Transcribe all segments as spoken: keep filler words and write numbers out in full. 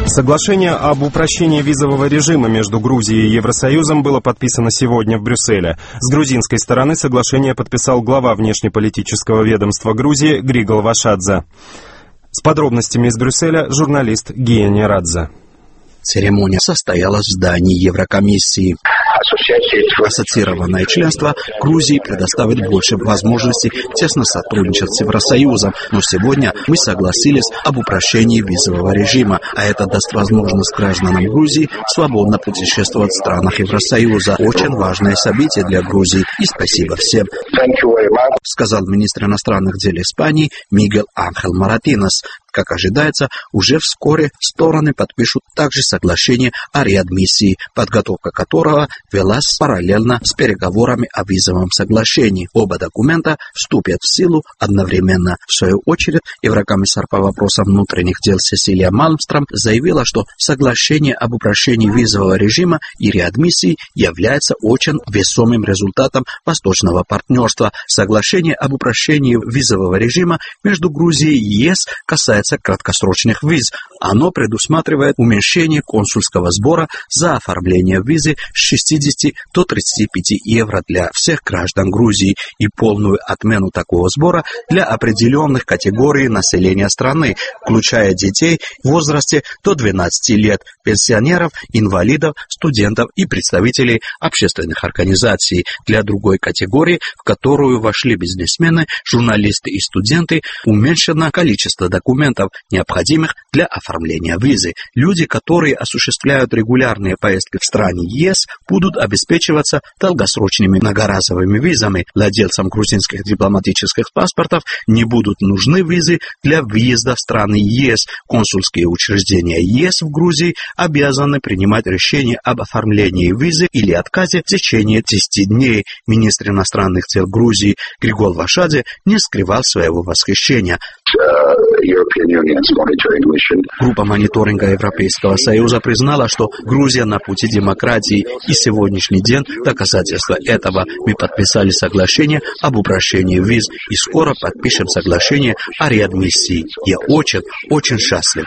Соглашение об упрощении визового режима между Грузией и Евросоюзом было подписано сегодня в Брюсселе. С грузинской стороны соглашение подписал глава внешнеполитического ведомства Грузии Григол Вашадзе. С подробностями из Брюсселя журналист Гия Нерадзе. Церемония состоялась в здании Еврокомиссии. Ассоциированное членство Грузии предоставит больше возможностей тесно сотрудничать с Евросоюзом, но сегодня мы согласились об упрощении визового режима, а это даст возможность гражданам Грузии свободно путешествовать в странах Евросоюза. Очень важное событие для Грузии, и спасибо всем, сказал министр иностранных дел Испании Мигель Анхель Моратинес. Как ожидается, уже вскоре стороны подпишут также соглашение о реадмиссии, подготовка которого велась параллельно с переговорами о визовом соглашении. Оба документа вступят в силу одновременно. В свою очередь, еврокомиссар по вопросам внутренних дел Сесилия Малмстром заявила, что соглашение об упрощении визового режима и реадмиссии является очень весомым результатом восточного партнерства. Соглашение об упрощении визового режима между Грузией и ЕС касается краткосрочных виз. Оно предусматривает уменьшение консульского сбора за оформление визы с шестидесяти до тридцати пяти евро для всех граждан Грузии и полную отмену такого сбора для определенных категорий населения страны, включая детей в возрасте до двенадцати лет, пенсионеров, инвалидов, студентов и представителей общественных организаций. Для другой категории, в которую вошли бизнесмены, журналисты и студенты, уменьшено количество документов, необходимых для оформления визы. Люди, которые осуществляют регулярные поездки в страны ЕС, будут обеспечиваться долгосрочными многоразовыми визами. Владельцам грузинских дипломатических паспортов не будут нужны визы для въезда в страны ЕС. Консульские учреждения ЕС в Грузии обязаны принимать решение об оформлении визы или отказе в течение десяти дней. Министр иностранных дел Грузии Григол Вашадзе не скрывал своего восхищения. Группа мониторинга Европейского Союза признала, что Грузия на пути демократии, и сегодняшний день доказательство этого. Мы подписали соглашение об упрощении виз и скоро подпишем соглашение о реадмиссии. Я очень, очень счастлив,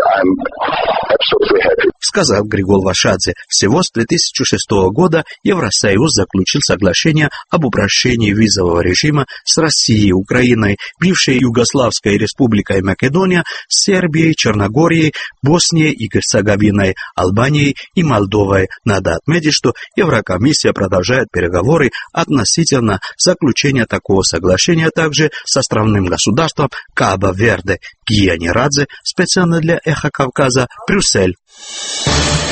сказал Григол Вашадзе. Всего с две тысячи шестого года Евросоюз заключил соглашение об упрощении визового режима с Россией, Украиной, бывшей Югославской республикой Македония, Сербией, Черногорией, Боснией и Герцеговиной, Албанией и Молдовой. Надо отметить, что Еврокомиссия продолжает переговоры относительно заключения такого соглашения также с островным государством Кабо-Верде. Гия Нерадзе, специально для Эхо Кавказа, Брюссель.